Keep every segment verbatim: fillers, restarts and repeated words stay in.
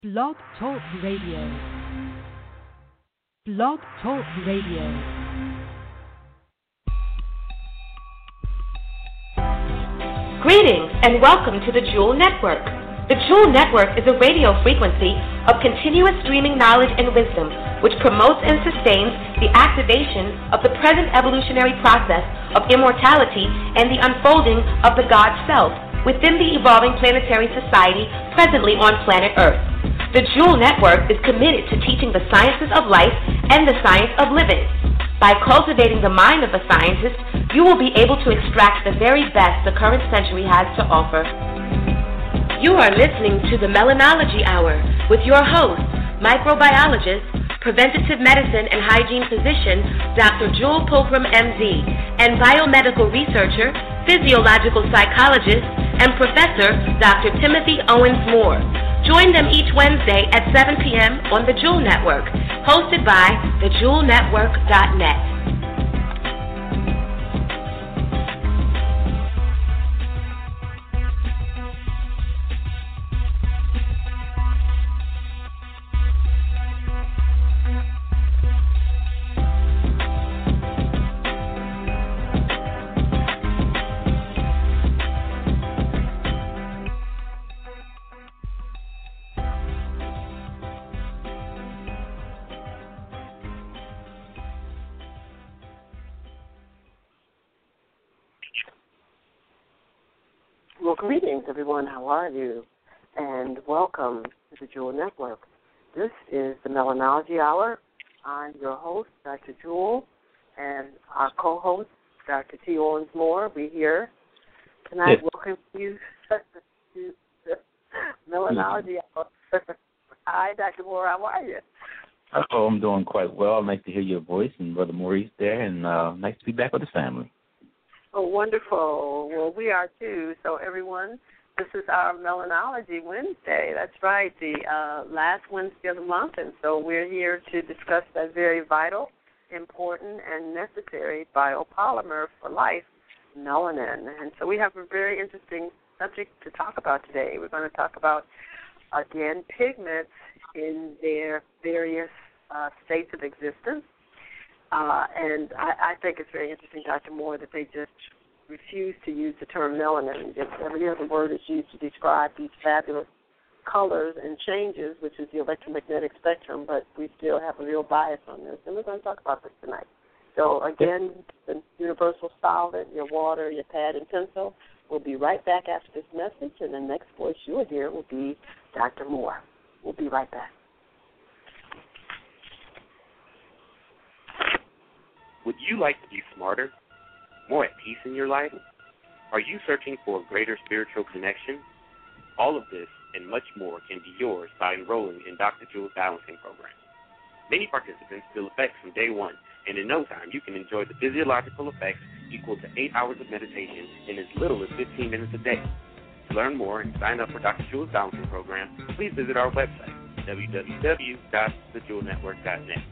Blog Talk Radio. Blog Talk Radio. Greetings and welcome to the Jewel Network. The Jewel Network is a radio frequency of continuous streaming knowledge and wisdom which promotes and sustains the activation of the present evolutionary process of immortality and the unfolding of the God Self within the evolving planetary society presently on planet Earth. The Jewel Network is committed to teaching the sciences of life and the science of living. By cultivating the mind of a scientist, you will be able to extract the very best the current century has to offer. You are listening to the Melanology Hour with your host, microbiologist, preventative medicine and hygiene physician, Doctor Jewel Pilgrim, M D, and biomedical researcher, physiological psychologist, and professor, Doctor Timothy Owens Moore. Join them each Wednesday at seven p.m. on the Jewel Network, hosted by the jewel network dot net. Well, greetings, everyone. How are you? And welcome to the Jewel Network. This is the Melanology Hour. I'm your host, Doctor Jewel, and our co-host, Doctor T. Owens Moore. We're here tonight. Yes. Welcome you to the Melanology Hour. Hi, Doctor Moore. How are you? Oh, I'm doing quite well. Nice to hear your voice, and Brother Maurice there, and uh, nice to be back with the family. Oh, wonderful. Well, we are too. So, everyone, this is our Melanology Wednesday. That's right, the uh, last Wednesday of the month. And so we're here to discuss that very vital, important, and necessary biopolymer for life, melanin. And so we have a very interesting subject to talk about today. We're going to talk about, again, pigments in their various uh, states of existence. Uh, and I, I think it's very interesting, Doctor Moore, that they just refuse to use the term melanin. Just every other word is used to describe these fabulous colors and changes, which is the electromagnetic spectrum, but we still have a real bias on this. And we're going to talk about this tonight. So, again, the universal solvent, your water, your pad and pencil. We'll be right back after this message, and the next voice you'll hear will be Doctor Moore. We'll be right back. Would you like to be smarter, more at peace in your life? Are you searching for a greater spiritual connection? All of this and much more can be yours by enrolling in Doctor Jewel's Balancing Program. Many participants feel effects from day one, and in no time you can enjoy the physiological effects equal to eight hours of meditation in as little as fifteen minutes a day. To learn more and sign up for Doctor Jewel's Balancing Program, please visit our website, w w w dot the jewel network dot net.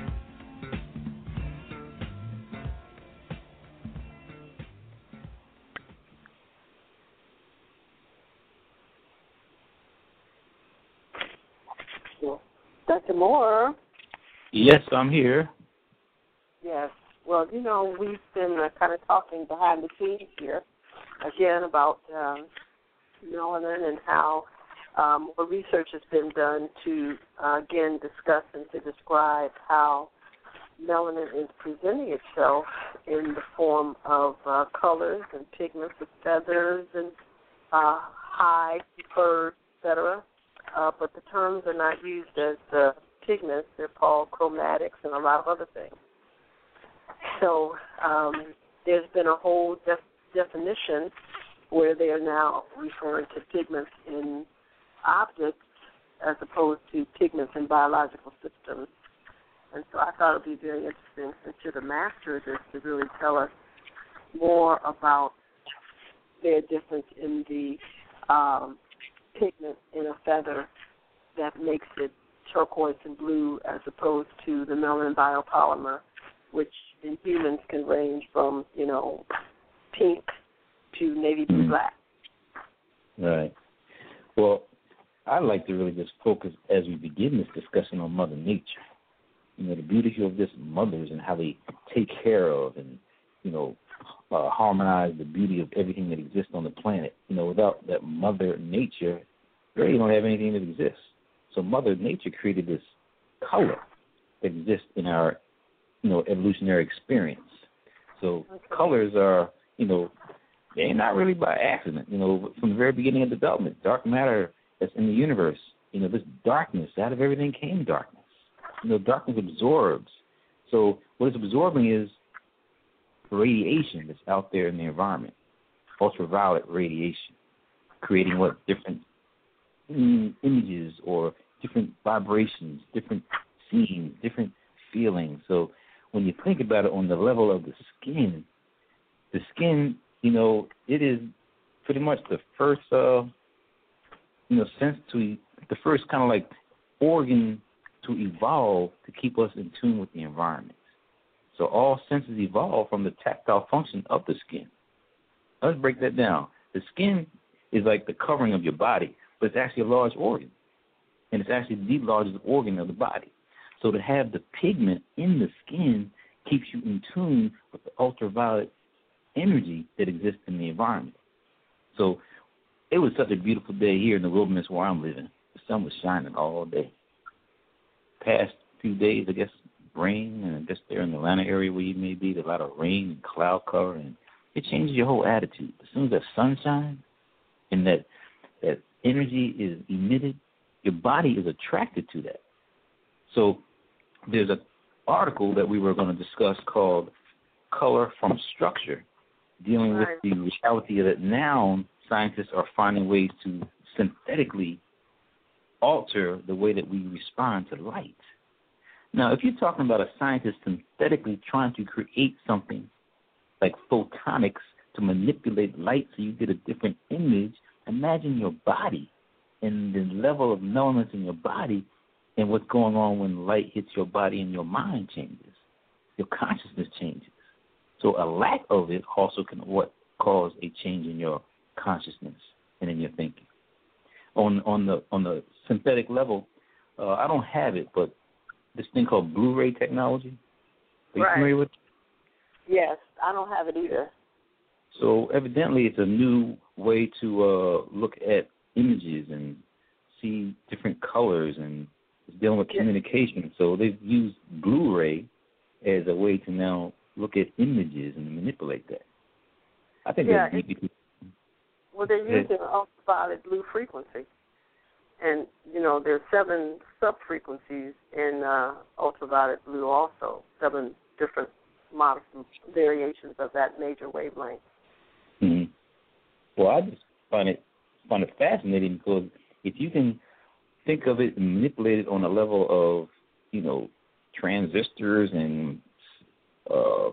Doctor Moore. Yes, I'm here. Yes. Well, you know, we've been uh, kind of talking behind the scenes here, again, about um, melanin and how um, what research has been done to, uh, again, discuss and to describe how melanin is presenting itself in the form of uh, colors and pigments with feathers and uh, hide, fur, et cetera. Uh, but the terms are not used as uh, pigments. They're called chromatics and a lot of other things. So um, there's been a whole def- definition where they are now referring to pigments in objects as opposed to pigments in biological systems. And so I thought it would be very interesting, since you're the master of this, to really tell us more about their difference in the um, pigment in a feather that makes it turquoise and blue as opposed to the melanin biopolymer, which in humans can range from, you know, pink to navy blue black. Right. Well, I'd like to really just focus as we begin this discussion on Mother Nature. You know, the beauty of this mothers and how they take care of and, you know, uh, harmonize the beauty of everything that exists on the planet. You know, without that Mother Nature, you really don't have anything that exists. So Mother Nature created this color that exists in our, you know, evolutionary experience. So okay. colors are, you know, they're not really by accident. You know, from the very beginning of development, dark matter that's in the universe, you know, this darkness, out of everything came darkness. You know, darkness absorbs. So what it's absorbing is radiation that's out there in the environment, ultraviolet radiation, creating what different mm, images or different vibrations, different scenes, different feelings. So when you think about it on the level of the skin, the skin, you know, it is pretty much the first, uh, you know, sense to the first kind of like organ to evolve to keep us in tune with the environment. So all senses evolve from the tactile function of the skin. Let's break that down. The skin is like the covering of your body, but it's actually a large organ, and it's actually the largest organ of the body. So to have the pigment in the skin keeps you in tune with the ultraviolet energy that exists in the environment. So it was such a beautiful day here in the wilderness where I'm living. The sun was shining all day. Past few days, I guess, rain, and I guess there in the Atlanta area where you may be, there's a lot of rain and cloud cover, and it changes your whole attitude. As soon as that sun shines and that, that energy is emitted, your body is attracted to that. So there's an article that we were going to discuss called Color from Structure, dealing with the reality that now scientists are finding ways to synthetically alter the way that we respond to light. Now, if you're talking about a scientist synthetically trying to create something like photonics to manipulate light so you get a different image, imagine your body and the level of numbness in your body and what's going on when light hits your body and your mind changes. Your consciousness changes. So a lack of it also can what cause a change in your consciousness and in your thinking. On on the on the synthetic level, uh, I don't have it, but this thing called Blu-ray technology. Are you right. familiar with it? Yes, I don't have it either. So evidently it's a new way to uh, look at images and see different colors, and it's dealing with communication. So they've used Blu-ray as a way to now look at images and manipulate that. I think yeah, that's it, well, they're using ultraviolet blue frequency. And, you know, there's seven sub-frequencies in uh, ultraviolet blue also, seven different models, variations of that major wavelength. Mm-hmm. Well, I just find it, find it fascinating because if you can think of it and manipulate it on a level of, you know, transistors and, uh,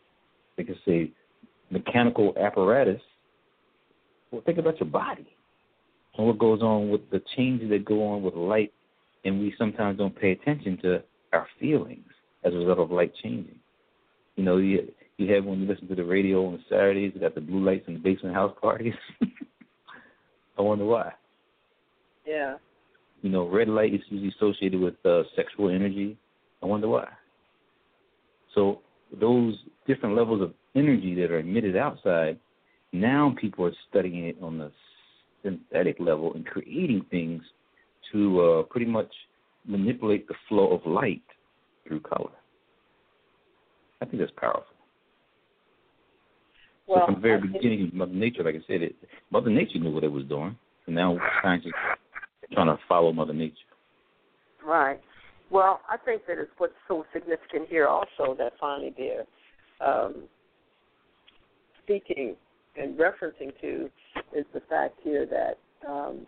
I could say, mechanical apparatus, well, think about your body and what goes on with the changes that go on with light, and we sometimes don't pay attention to our feelings as a result of light changing. You know, you, you have when you listen to the radio on Saturdays, you got the blue lights in the basement house parties. I wonder why. Yeah. You know, red light is usually associated with uh, sexual energy. I wonder why. So those different levels of energy that are emitted outside, now people are studying it on the synthetic level and creating things to uh, pretty much manipulate the flow of light through color. I think that's powerful. Well, so from the very beginning of Mother Nature, like I said, it, Mother Nature knew what it was doing, and now scientists are trying to follow Mother Nature. Right. Well, I think that it's what's so significant here also that finally they're um, speaking and referencing to is the fact here that um,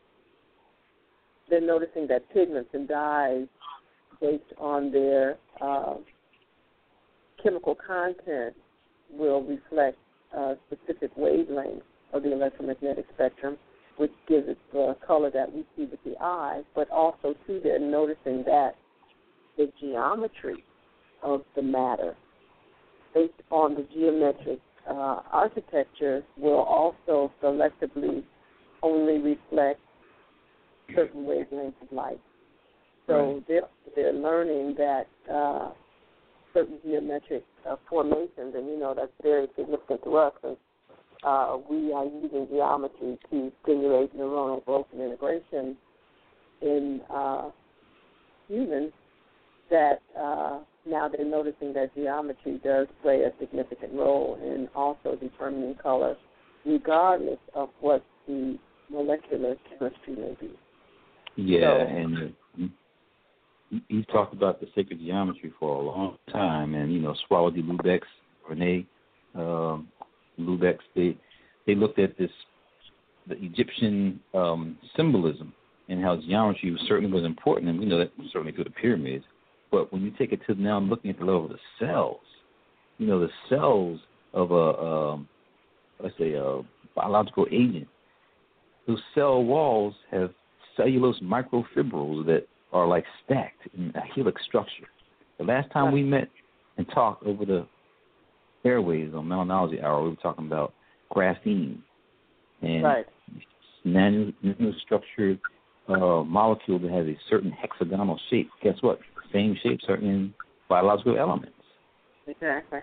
they're noticing that pigments and dyes based on their uh, chemical content will reflect uh, specific wavelengths of the electromagnetic spectrum, which gives it the color that we see with the eye, but also, too, they're noticing that the geometry of the matter based on the geometric uh, architecture will also selectively only reflect certain wavelengths of light. So right. they're, they're learning that uh, certain geometric uh, formations, and, you know, that's very significant to us, and uh, we are using geometry to stimulate neuronal growth and integration in uh, humans, that uh, now they're noticing that geometry does play a significant role in also determining color, regardless of what the molecular chemistry may be. Yeah, so, and uh, he's talked about the sacred geometry for a long time, and, you know, Swallow-D Lubex, Rene um, Lubex, they, they looked at this, the Egyptian um, symbolism, and how geometry certainly was important, and we know that certainly through the pyramids. But when you take it to now looking at the level of the cells, you know, the cells of a, um, let's say, a biological agent, those cell walls have cellulose microfibrils that are like stacked in a helix structure. The last time we met and talked over the airways on Melanology Hour, we were talking about graphene and right. nano, nanostructured uh, molecule that has a certain hexagonal shape. Guess what? Same shapes are in biological elements. Exactly.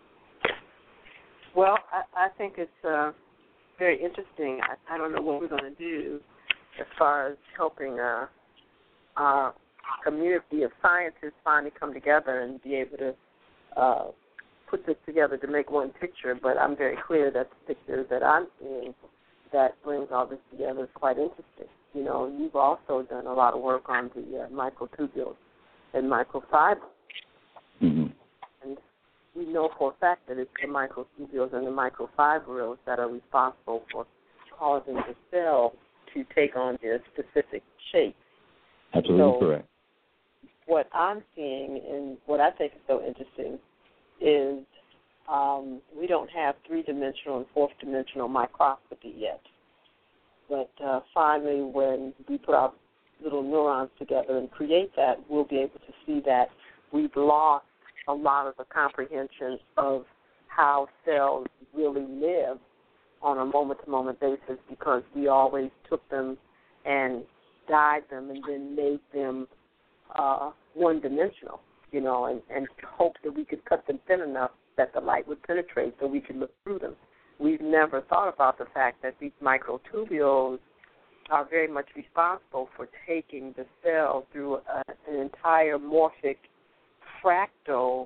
Well, I, I think it's uh, very interesting. I, I don't know what we're going to do as far as helping uh, our community of scientists finally come together and be able to uh, put this together to make one picture, but I'm very clear that the picture that I'm seeing that brings all this together is quite interesting. You know, you've also done a lot of work on the uh, microtubules and microfibers. Mm-hmm. And we know for a fact that it's the microtubules and the microfibrils that are responsible for causing the cell to take on their specific shape. Absolutely so correct. What I'm seeing and what I think is so interesting is um, we don't have three-dimensional and fourth-dimensional microscopy yet. But uh, finally, when we put our little neurons together and create that, we'll be able to see that we've lost a lot of the comprehension of how cells really live on a moment-to-moment basis, because we always took them and dyed them and then made them uh, one-dimensional, you know, and, and hoped that we could cut them thin enough that the light would penetrate so we could look through them. We've never thought about the fact that these microtubules are very much responsible for taking the cell through a, an entire morphic fractal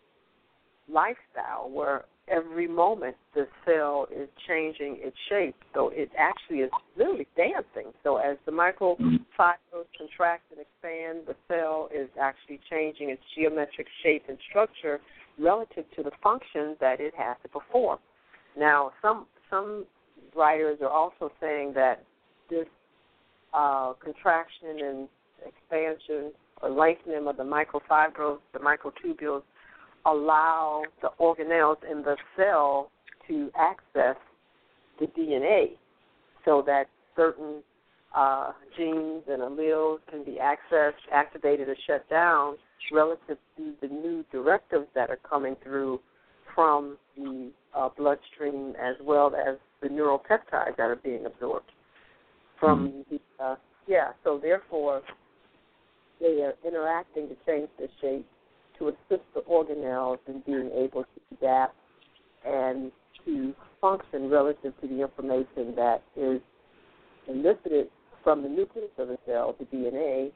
lifestyle where every moment the cell is changing its shape. So it actually is literally dancing. So as the microfibrils contract and expand, the cell is actually changing its geometric shape and structure relative to the functions that it has to perform. Now, some some writers are also saying that this uh, contraction and expansion or lengthening of the microfibrils, the microtubules, allow the organelles in the cell to access the D N A so that certain uh, genes and alleles can be accessed, activated, or shut down relative to the new directives that are coming through from the uh, bloodstream, as well as the neuropeptides that are being absorbed from the, uh, yeah, so therefore they are interacting to change the shape to assist the organelles in being able to adapt and to function relative to the information that is elicited from the nucleus of the cell, the D N A.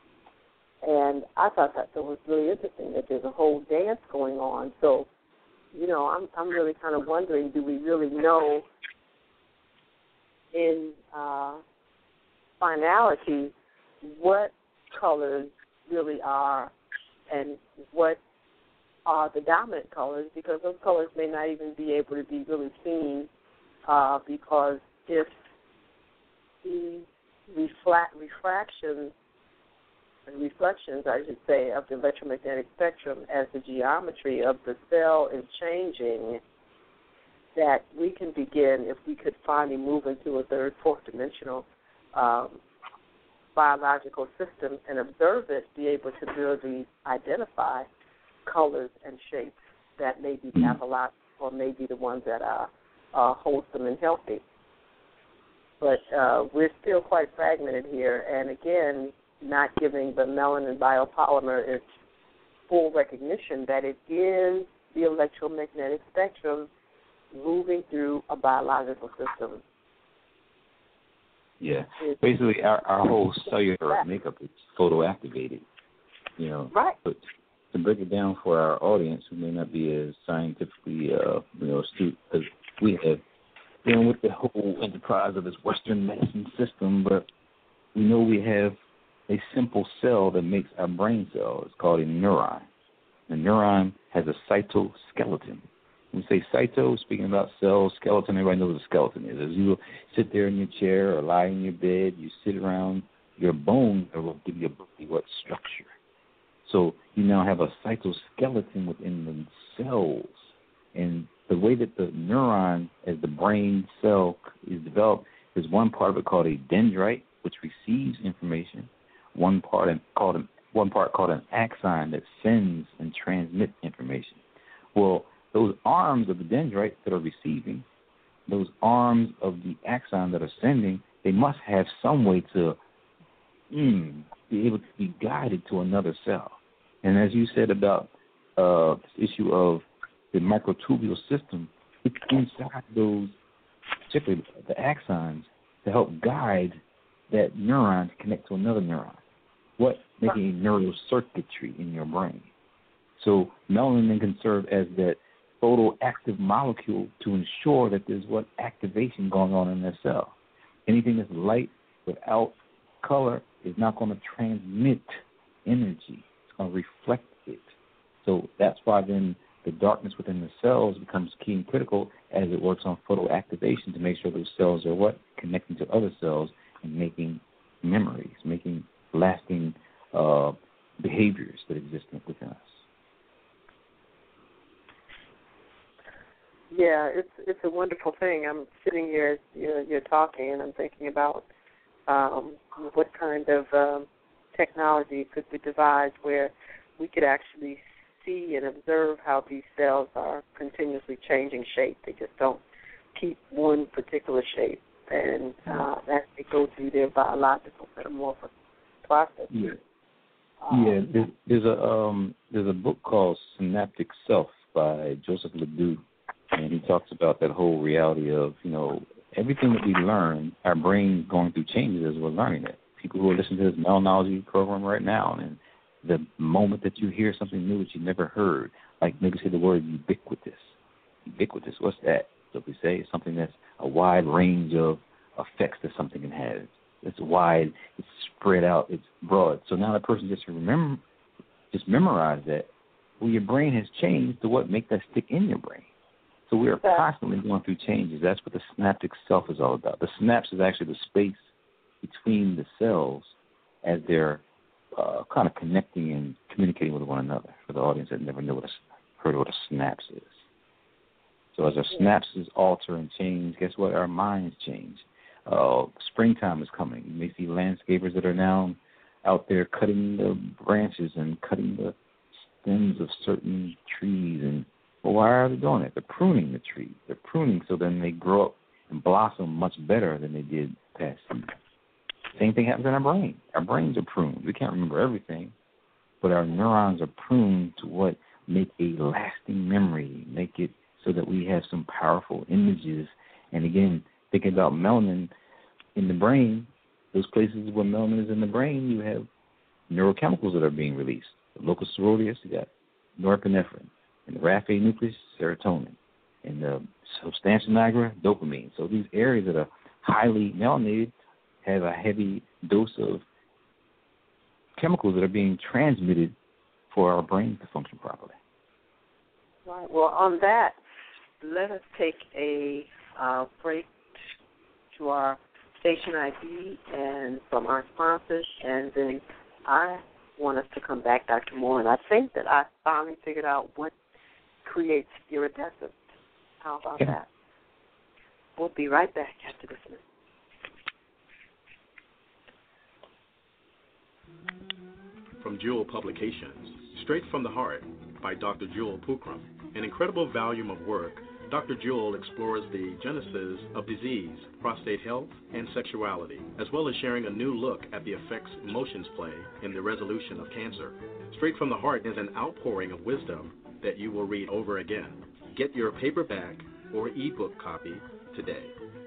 And I thought that was really interesting, that there's a whole dance going on. So, you know, I'm I'm really kind of wondering, do we really know in uh, finality what colors really are and what are the dominant colors, because those colors may not even be able to be really seen uh, because if the reflect, refractions and reflections, I should say, of the electromagnetic spectrum as the geometry of the cell is changing, that we can begin, if we could finally move into a third, fourth dimensional um, biological system and observe it, be able to really identify colors and shapes that may be pathological or may be the ones that are uh, wholesome and healthy. but uh, we're still quite fragmented here, and again, not giving the melanin biopolymer its full recognition that it is the electromagnetic spectrum moving through a biological system. Yeah, basically our, our whole cellular makeup is photoactivated, you know. Right. But to break it down for our audience who may not be as scientifically, uh, you know, astute as we have, dealing with the whole enterprise of this Western medicine system, but we know we have a simple cell that makes our brain cell. It's called a neuron. The neuron has a cytoskeleton. When we say cyto, speaking about cells, skeleton, everybody knows what a skeleton is. As you sit there in your chair or lie in your bed, you sit around your bone that will give you a body what structure. So you now have a cytoskeleton within the cells. And the way that the neuron, as the brain cell is developed, there's one part of it called a dendrite, which receives information, one part called an, one part called an axon that sends and transmits information. Well, those arms of the dendrite that are receiving, those arms of the axon that are sending, they must have some way to mm, be able to be guided to another cell. And as you said about uh, this issue of the microtubule system, it's inside those, particularly the axons, to help guide that neuron to connect to another neuron. What? Making a neural circuitry in your brain. So melanin can serve as that photoactive molecule to ensure that there's what activation going on in that cell. Anything that's light without color is not going to transmit energy. It's going to reflect it. So that's why then the darkness within the cells becomes key and critical as it works on photoactivation to make sure those cells are what? Connecting to other cells and making memories, making lasting uh, behaviors that exist within us. Yeah, it's it's a wonderful thing. I'm sitting here, you're, you're talking, and I'm thinking about um, what kind of um, technology could be devised where we could actually see and observe how these cells are continuously changing shape. They just don't keep one particular shape, and uh, as they go through their biological metamorphosis process. Yeah, um, yeah. There's, there's a um, there's a book called Synaptic Self by Joseph Ledoux. And he talks about that whole reality of, you know, everything that we learn, our brain's going through changes as we're learning it. People who are listening to this Melanology program right now, and the moment that you hear something new that you never heard, like maybe say the word ubiquitous. Ubiquitous, what's that? So if we say it's something that's a wide range of effects that something can have. It's wide, it's spread out, it's broad. So now the person just remember, just memorize that. Well, your brain has changed to what make that stick in your brain. So we are constantly going through changes. That's what the synaptic self is all about. The synapse is actually the space between the cells as they're uh, kind of connecting and communicating with one another, for the audience that never knew what a, heard what a synapse is. So as our synapses alter and change, guess what? Our minds change. Uh, springtime is coming. You may see landscapers that are now out there cutting the branches and cutting the stems of certain trees. And well, why are they doing it? They're pruning the tree. They're pruning so then they grow up and blossom much better than they did past season. Same thing happens in our brain. Our brains are pruned. We can't remember everything, but our neurons are pruned to what? Make a lasting memory, make it so that we have some powerful images. And again, thinking about melanin in the brain, those places where melanin is in the brain, you have neurochemicals that are being released. The locus coeruleus, you got norepinephrine. In the raphe nucleus, serotonin. In the substantia nigra, dopamine. So these areas that are highly melanated have a heavy dose of chemicals that are being transmitted for our brains to function properly. Right. Well, on that, let us take a uh, break to our station I D and from our sponsors, and then I want us to come back, Doctor Moore, and I think that I finally figured out what creates iridescence. How about okay. that? We'll be right back after this minute. From Jewel Publications, Straight from the Heart by Doctor Jewel Pookrum, an incredible volume of work Doctor Jewell explores the genesis of disease, prostate health, and sexuality, as well as sharing a new look at the effects emotions play in the resolution of cancer. Straight from the Heart is an outpouring of wisdom that you will read over again. Get your paperback or ebook copy today.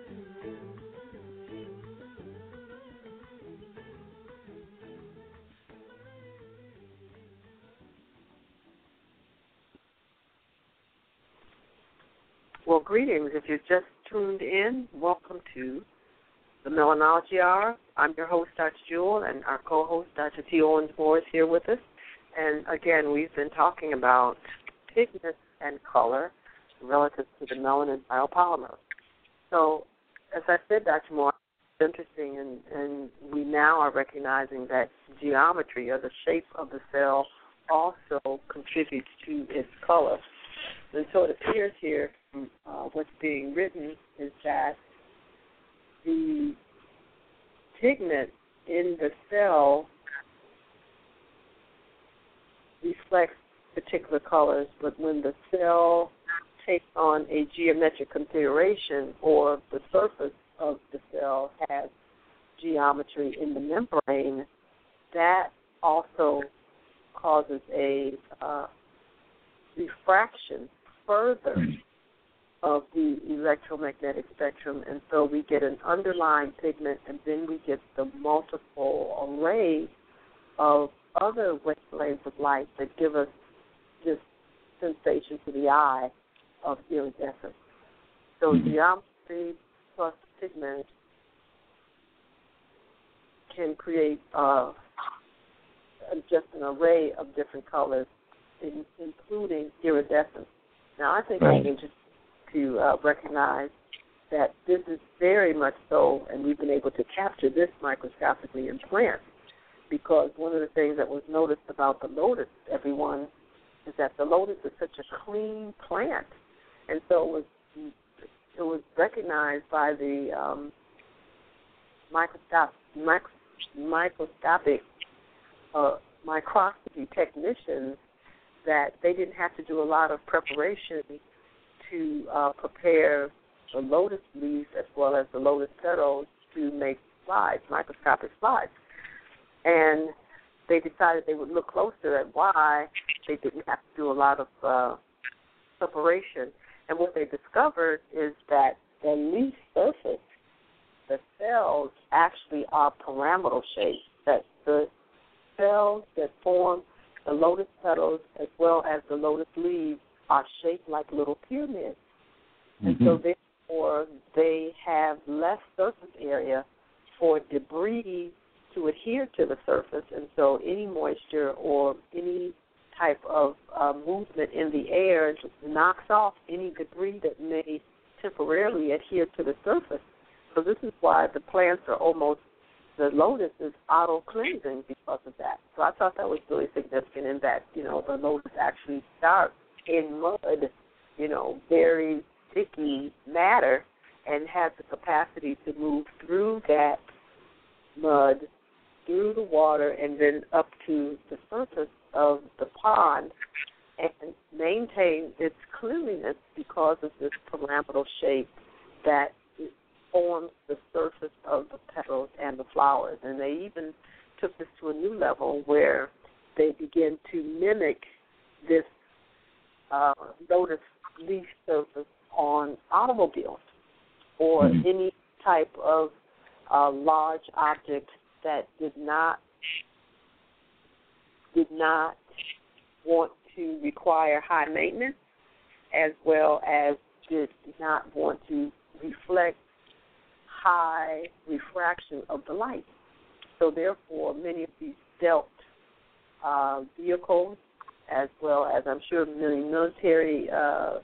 Well, greetings. If you've just tuned in, welcome to the Melanology Hour. I'm your host, Doctor Jewell, and our co-host, Doctor T. Owens Moore, is here with us. And again, we've been talking about pigment and color relative to the melanin biopolymer. So, as I said, Doctor Moore, it's interesting, and, and we now are recognizing that geometry, or the shape of the cell, also contributes to its color. And so it appears here, uh, what's being written is that the pigment in the cell reflects particular colors, but when the cell takes on a geometric configuration, or the surface of the cell has geometry in the membrane, that also causes a uh, refraction further of the electromagnetic spectrum, and so we get an underlying pigment, and then we get the multiple array of other wavelengths of light that give us this sensation to the eye of iridescence. So geometry plus pigment can create uh, just an array of different colors, in, including iridescence. Now, I think right. it's interesting to uh, recognize that this is very much so, and we've been able to capture this microscopically in plants, because one of the things that was noticed about the lotus, everyone, is that the lotus is such a clean plant, and so it was it was recognized by the um, microscopic, micro, microscopic uh, microscopy technicians that they didn't have to do a lot of preparation to uh, prepare the lotus leaves as well as the lotus petals to make slides, microscopic slides. And they decided they would look closer at why they didn't have to do a lot of uh, preparation. And what they discovered is that the leaf surface, the cells actually are pyramidal shaped, that the cells that form the lotus petals as well as the lotus leaves are shaped like little pyramids. Mm-hmm. And so therefore they have less surface area for debris to adhere to the surface, and so any moisture or any type of uh, movement in the air knocks off any debris that may temporarily adhere to the surface. So this is why the plants are almost, the lotus is auto-cleansing because of that. So I thought that was really significant in that, you know, the lotus actually starts in mud, you know, very sticky matter, and has the capacity to move through that mud, through the water, and then up to the surface of the pond and maintain its cleanliness because of this pyramidal shape that forms the surface of the petals and the flowers. And they even took this to a new level where they begin to mimic this uh, lotus leaf surface on automobiles or mm-hmm. any type of uh, large object that did not did not want to require high maintenance, as well as did not want to reflect high refraction of the light. So therefore, many of these stealth uh, vehicles, as well as I'm sure many military uh,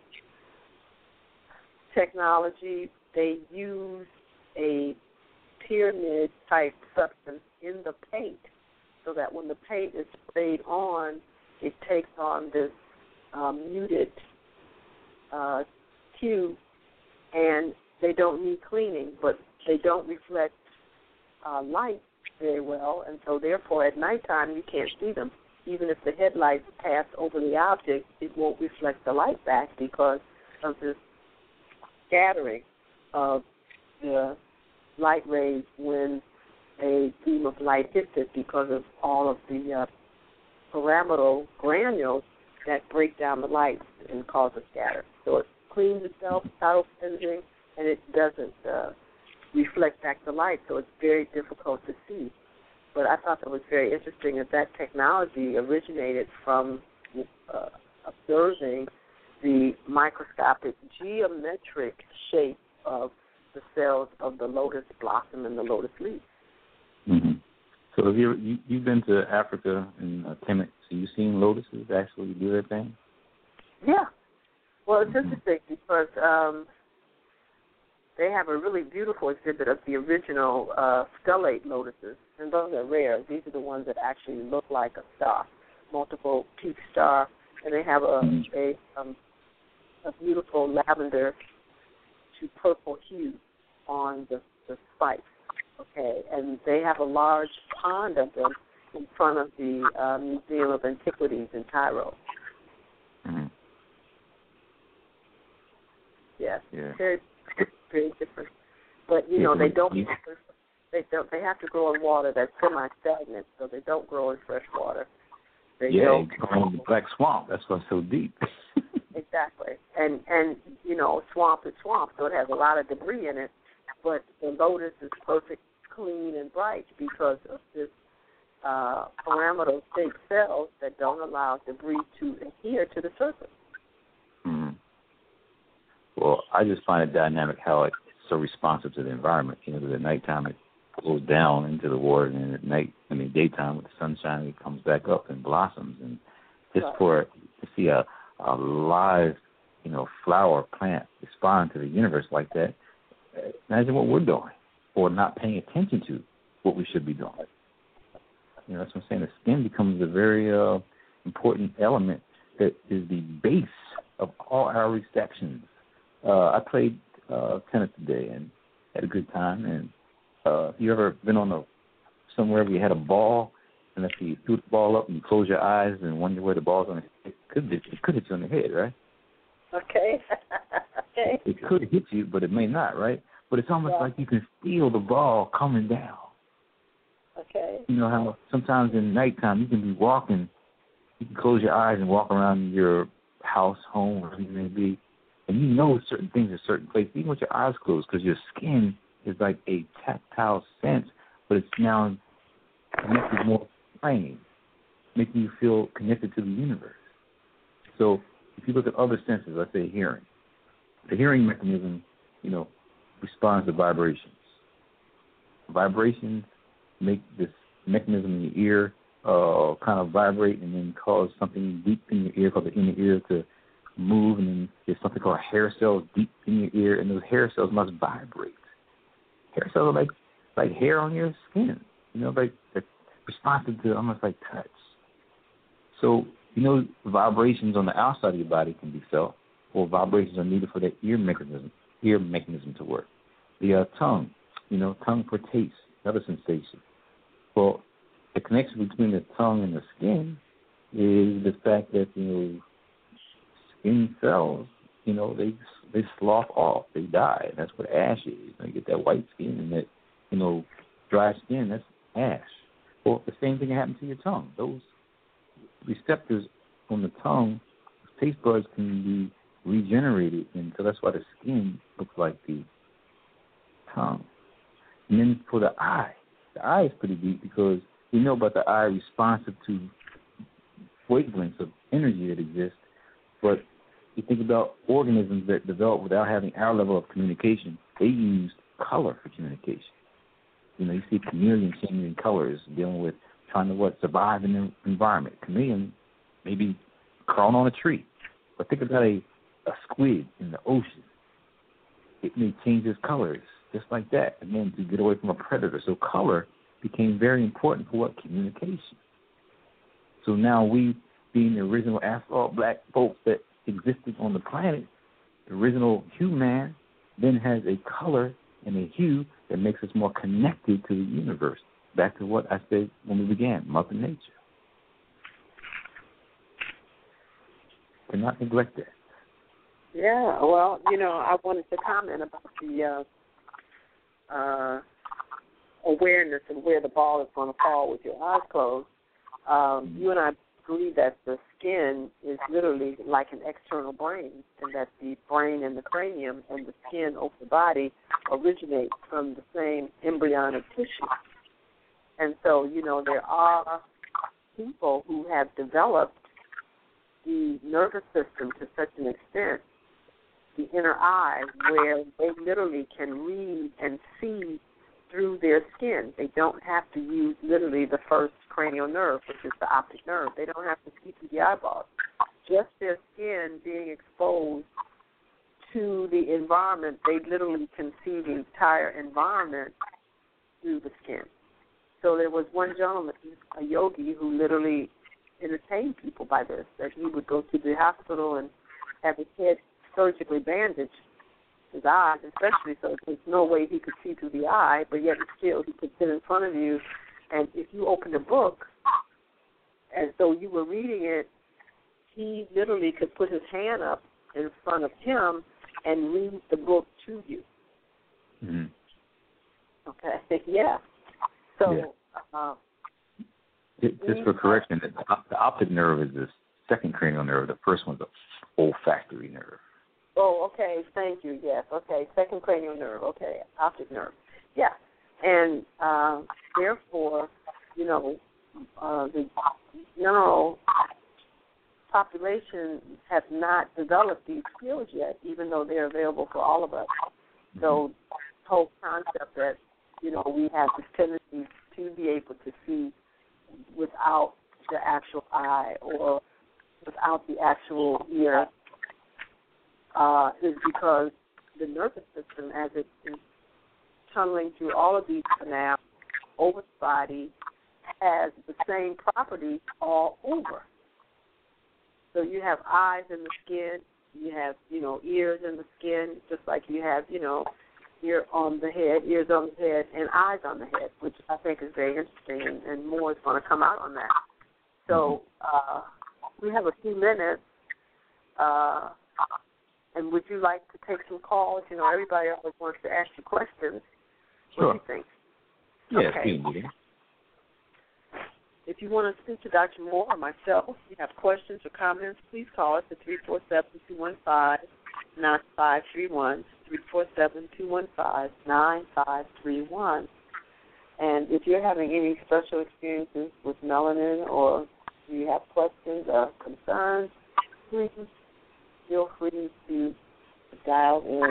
technology, they use a pyramid-type substance in the paint so that when the paint is sprayed on, it takes on this um, muted uh, hue, and they don't need cleaning, but they don't reflect uh, light very well, and so therefore at nighttime you can't see them. Even if the headlights pass over the object, it won't reflect the light back because of this scattering of the light rays when a beam of light hits it because of all of the uh, pyramidal granules that break down the light and cause a scatter. So it cleans itself, auto-cleansing, and it doesn't uh, reflect back the light, so it's very difficult to see. But I thought that was very interesting that that technology originated from uh, observing the microscopic geometric shape of the cells of the lotus blossom and the lotus leaf. Mm-hmm. So have you, you you've been to Africa and uh, Kemet, so you've seen lotuses actually do their thing? Yeah. Well, it's Mm-hmm. interesting because um, they have a really beautiful exhibit of the original uh, stellate lotuses, and those are rare. These are the ones that actually look like a star, multiple peak star, and they have a Mm-hmm. a, um, a beautiful lavender to purple hue on the, the spikes. Okay, and they have a large pond of them in front of the uh, Museum of Antiquities in Cairo. Mm-hmm. Yes, Yeah. very, very different. But you Yeah, know, they we- don't. we- They don't. They have to grow in water that's semi-stagnant, so they don't grow in fresh water. They yeah, don't. it's called the Black Swamp. That's why it's so deep. Exactly, and and you know, swamp is swamp, so it has a lot of debris in it. But the lotus is perfect, clean, and bright because of this uh, pyramidal shaped cells that don't allow debris to adhere to the surface. Mm-hmm. Well, I just find it dynamic how it's so responsive to the environment. You know, because at nighttime it goes down into the water, and then at night, I mean, daytime with the sunshine, it comes back up and blossoms. And just Right. for to see a, a live, you know, flower plant respond to the universe like that, imagine what we're doing or not paying attention to what we should be doing. You know, that's what I'm saying. The skin becomes a very uh, important element that is the base of all our receptions. Uh, I played uh, tennis today and had a good time. And uh, you ever been on a somewhere where you had a ball, and if you threw the ball up and you close your eyes and wonder where the ball's on, it could it could hit you on the head, right? Okay. Okay. It could hit you, but it may not, right? But it's almost Yeah. like you can feel the ball coming down. Okay. You know how sometimes in nighttime you can be walking, you can close your eyes and walk around your house, home, wherever you may be, and you know certain things in certain places, even with your eyes closed, because your skin is like a tactile sense, but it's now connected more to the brain, making you feel connected to the universe. So if you look at other senses, let's say hearing, the hearing mechanism, you know, responds to vibrations. Vibrations make this mechanism in your ear uh, kind of vibrate and then cause something deep in your ear, called the inner ear, to move, and then there's something called hair cells deep in your ear, and those hair cells must vibrate. Hair cells are like like hair on your skin, you know, like they're responsive to almost like touch. So, you know, vibrations on the outside of your body can be felt, or vibrations are needed for that ear mechanism, ear mechanism to work. The uh, tongue, you know, tongue for taste, another sensation. Well, the connection between the tongue and the skin is the fact that, you know, skin cells, you know, they they slough off, they die. That's what ash is. You know, you get that white skin and that, you know, dry skin, that's ash. Well, the same thing happens to your tongue. Those receptors on the tongue, taste buds can be regenerated, and so that's why the skin looks like the tongue. And then for the eye, the eye is pretty deep because we know about the eye responsive to wavelengths of energy that exist, but you think about organisms that develop without having our level of communication, they use color for communication. You know, you see chameleons changing colors, dealing with trying to what survive in the environment. Chameleon maybe crawling on a tree. But think about a, a squid in the ocean. It may change its colors just like that, and then to get away from a predator. So color became very important for what? Communication. So now we, being the original asphalt black folks that existed on the planet, the original human then has a color and a hue that makes us more connected to the universe. Back to what I said when we began, Mother Nature. Do not neglect that. Yeah, well, you know, I wanted to comment about the uh, uh, awareness and where the ball is going to fall with your eyes closed. Um, you and I agree that the skin is literally like an external brain, and that the brain and the cranium and the skin over the body originate from the same embryonic tissue. And so, you know, there are people who have developed the nervous system to such an extent, the inner eye, where they literally can read and see through their skin. They don't have to use literally the first cranial nerve, which is the optic nerve. They don't have to see through the eyeballs. Just their skin being exposed to the environment, they literally can see the entire environment through the skin. So there was one gentleman, a yogi, who literally entertained people by this, that he would go to the hospital and have his head surgically bandaged, his eyes especially, so there's no way he could see through the eye, but yet still he could sit in front of you, and if you opened a book as though you were reading it, he literally could put his hand up in front of him and read the book to you. Mm-hmm. Okay, yeah. So, yeah. Uh, just for correction, the, the optic nerve is the second cranial nerve. The first one's the olfactory nerve. Oh, okay. Thank you. Yes. Okay. Second cranial nerve. Okay. Optic nerve. Yeah. And uh, therefore, you know, uh, the general population have not developed these skills yet, even though they're available for all of us. Mm-hmm. So, the whole concept that, you know, we have this tendency to be able to see without the actual eye or without the actual ear uh, is because the nervous system, as it is tunneling through all of these canals over the body, has the same properties all over. So you have eyes in the skin, you have, you know, ears in the skin, just like you have, you know, ear on the head, ears on the head, and eyes on the head, which I think is very interesting, and, and more is going to come out on that. So uh, we have a few minutes, uh, and would you like to take some calls? You know, everybody always wants to ask you questions. What Sure. do you think? Yes, okay. please. If you want to speak to Doctor Moore or myself, if you have questions or comments, please call us at three four seven, two one five, nine five three one, three four seven, two one five, nine five three one. And if you're having any special experiences with melanin or you have questions or concerns, please feel free to dial in.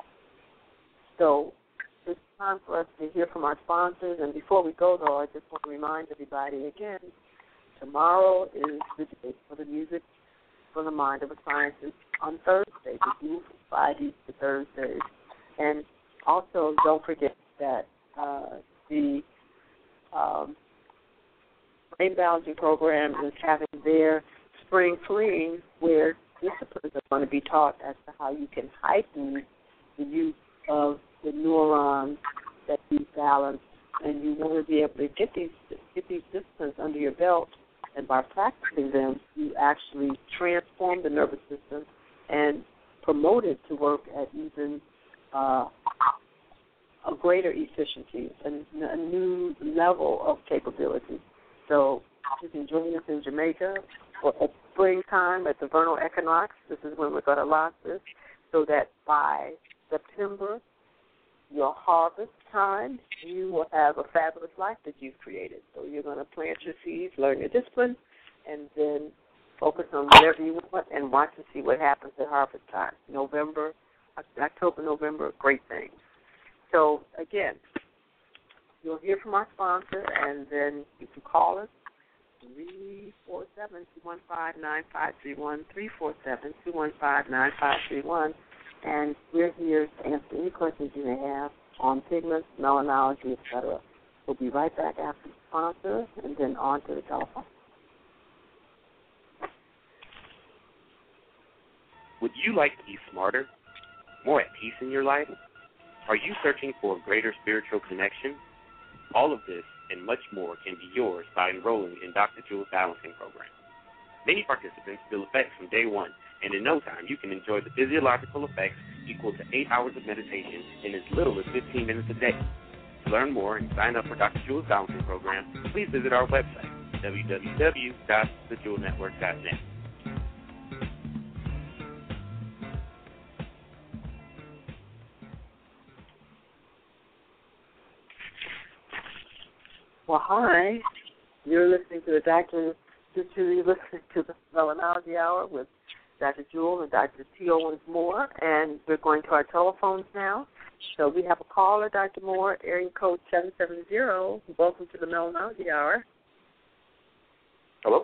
So it's time for us to hear from our sponsors. And before we go, though, I just want to remind everybody again, tomorrow is the day for the Music for the Mind of a Scientist on Thursday. We move from Fridays to Thursdays. And also, don't forget that uh, the um, Brain Balancing Program is having their spring fling where disciplines are going to be taught as to how you can heighten the use of the neurons that you balance, and you want to be able to get these get these disciplines under your belt, and by practicing them, you actually transform the nervous system and promote it to work at even uh, a greater efficiency and a new level of capability. So you can join us in Jamaica for at springtime at the vernal equinox. This is when we're going to launch this, so that by September, your harvest time, you will have a fabulous life that you've created. So you're going to plant your seeds, learn your discipline, and then focus on whatever you want and watch and see what happens at harvest time. November, October, November, great things. So, again, you'll hear from our sponsor, and then you can call us, three four seven, two one five, nine five three one, three four seven, two one five, nine five three one. And we're here to answer any questions you may have on pigments, melanology, et cetera. We'll be right back after the sponsor and then on to the telephone. Would you like to be smarter, more at peace in your life? Are you searching for a greater spiritual connection? All of this and much more can be yours by enrolling in Doctor Jewel's Balancing Program. Many participants feel effects from day one and in no time you can enjoy the physiological effects equal to eight hours of meditation in as little as fifteen minutes a day. To learn more and sign up for Doctor Jewel's balancing program, please visit our website, w w w dot the jewel network dot net. Well, hi. You're listening to the Doctor You're listening to the Melanology Hour with Doctor Jewel and Doctor T. Owens Moore, and we're going to our telephones now. So we have a caller, Doctor Moore, area code seven seven zero. Welcome to the Melanology Hour. Hello?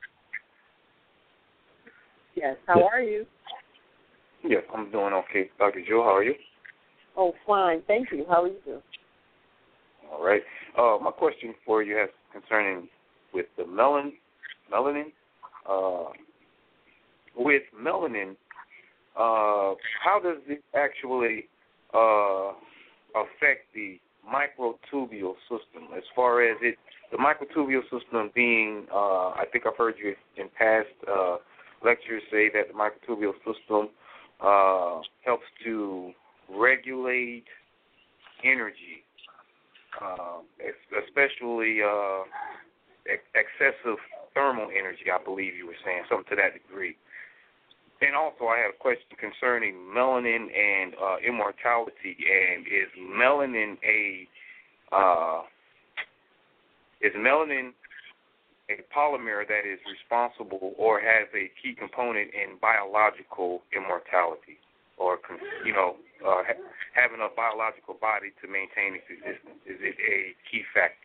Yes, how yes. are you? Yes, I'm doing okay. Doctor Jewel, how are you? Oh, fine. Thank you. How are you? All right. Uh, my question for you has concerning with the melan, melanin. Uh, with melanin, uh, how does it actually uh, affect the microtubule system? As far as it, the microtubule system being, uh, I think I've heard you in past uh, lectures say that the microtubule system uh, helps to regulate energy. Uh, especially uh, ex- excessive thermal energy, I believe you were saying, something to that degree. And also I have a question concerning melanin and uh, immortality. And is melanin a uh, is melanin a polymer that is responsible or has a key component in biological immortality, or you know? Uh, ha- having a biological body to maintain its existence? Is it a key factor?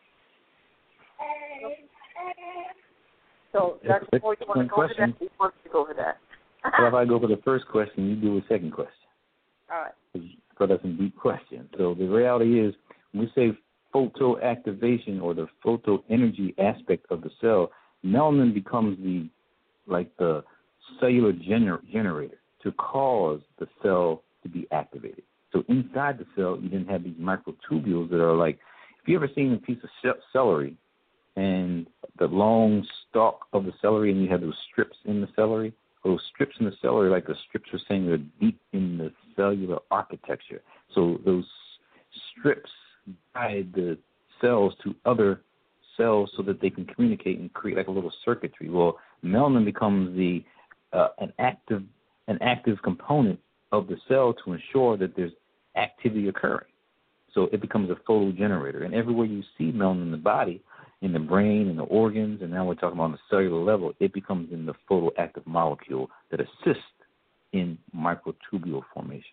So, Doctor Moore, you want to go over that? You want to go over that? Well, if I go for the first question, you do the second question. All right. Because that's a deep question. So the reality is, when we say photoactivation or the photoenergy aspect of the cell, melanin becomes the like the cellular gener- generator to cause the cell to be activated. So inside the cell, you then have these microtubules that are like, if you ever seen a piece of celery and the long stalk of the celery and you have those strips in the celery, those strips in the celery, like the strips are saying, they're deep in the cellular architecture. So those strips guide the cells to other cells so that they can communicate and create like a little circuitry. Well, melanin becomes the uh, an active an active component of the cell to ensure that there's activity occurring. So it becomes a photo generator. And everywhere you see melanin in the body, in the brain, in the organs, and now we're talking about on the cellular level, it becomes in the photoactive molecule that assists in microtubule formation.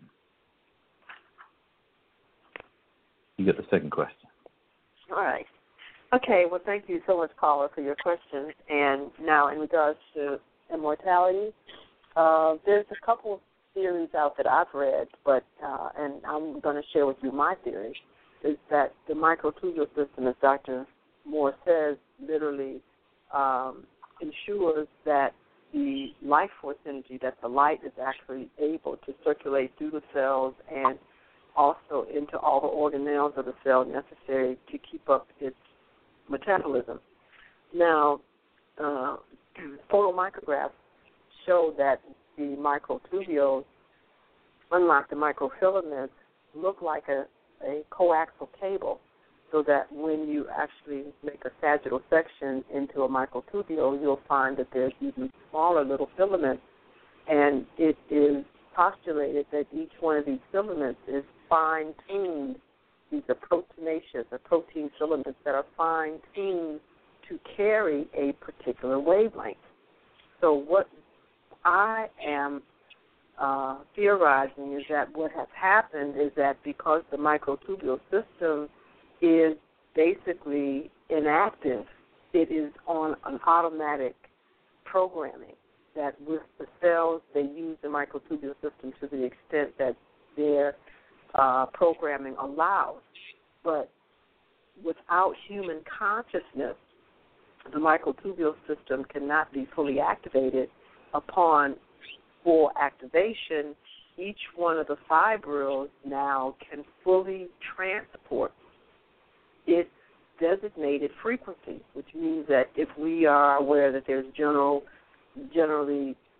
You got the second question. All right. Okay, well, thank you so much, caller, for your questions. And now in regards to immortality, uh, there's a couple of theories out that I've read, but uh, and I'm going to share with you my theory, is that the microtubule system, as Doctor Moore says, literally um, ensures that the life force energy, that the light is actually able to circulate through the cells and also into all the organelles of the cell necessary to keep up its metabolism. Now, uh, photomicrographs show that the microtubules, unlike the microfilaments, look like a, a coaxial cable, so that when you actually make a sagittal section into a microtubule, you'll find that there's even smaller little filaments, and it is postulated that each one of these filaments is fine-tuned. These are proteinaceous, or protein filaments that are fine-tuned to carry a particular wavelength. So what I am uh, theorizing is that what has happened is that because the microtubule system is basically inactive, it is on an automatic programming, that with the cells, they use the microtubule system to the extent that their uh, programming allows. But without human consciousness, the microtubule system cannot be fully activated. Upon full activation, each one of the fibrils now can fully transport its designated frequency, which means that if we are aware that there's general, generally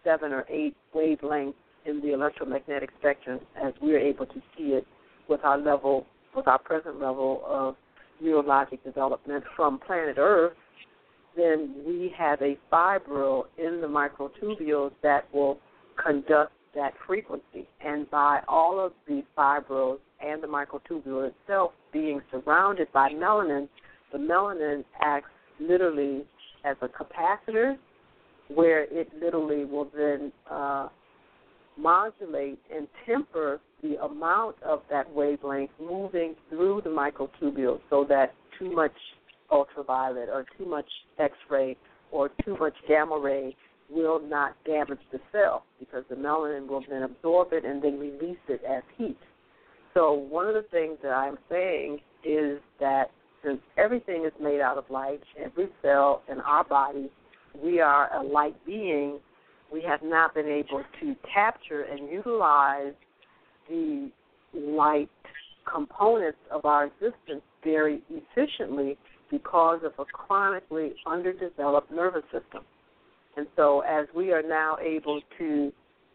seven or eight wavelengths in the electromagnetic spectrum as we're able to see it with our level, with our present level of neurologic development from planet Earth, then we have a fibril in the microtubules that will conduct that frequency. And by all of the fibrils and the microtubule itself being surrounded by melanin, the melanin acts literally as a capacitor, where it literally will then uh, modulate and temper the amount of that wavelength moving through the microtubule, so that too much ultraviolet or too much X-ray or too much gamma ray will not damage the cell, because the melanin will then absorb it and then release it as heat. So one of the things that I'm saying is that since everything is made out of light, every cell in our body, we are a light being, we have not been able to capture and utilize the light components of our existence very efficiently because of a chronically underdeveloped nervous system. And so as we are now able to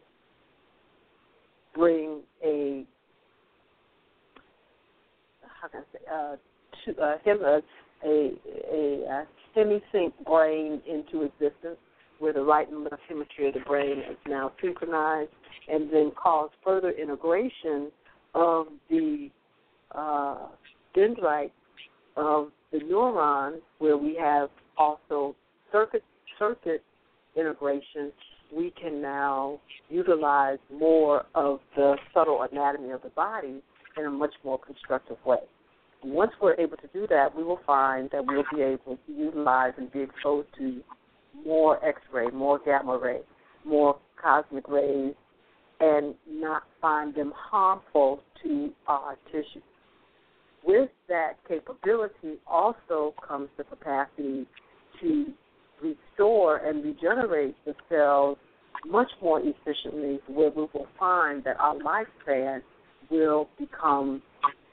bring a, how can I say, uh, to, uh, a, a, a, a hemi-sync brain into existence, where the right and left hemisphere of the brain is now synchronized, and then cause further integration of the uh, dendrites of the neurons, where we have also circuit circuit integration, we can now utilize more of the subtle anatomy of the body in a much more constructive way. And once we're able to do that, we will find that we'll be able to utilize and be exposed to more X-ray, more gamma ray, more cosmic rays, and not find them harmful to our tissues. With that capability also comes the capacity to restore and regenerate the cells much more efficiently, where we will find that our lifespan will become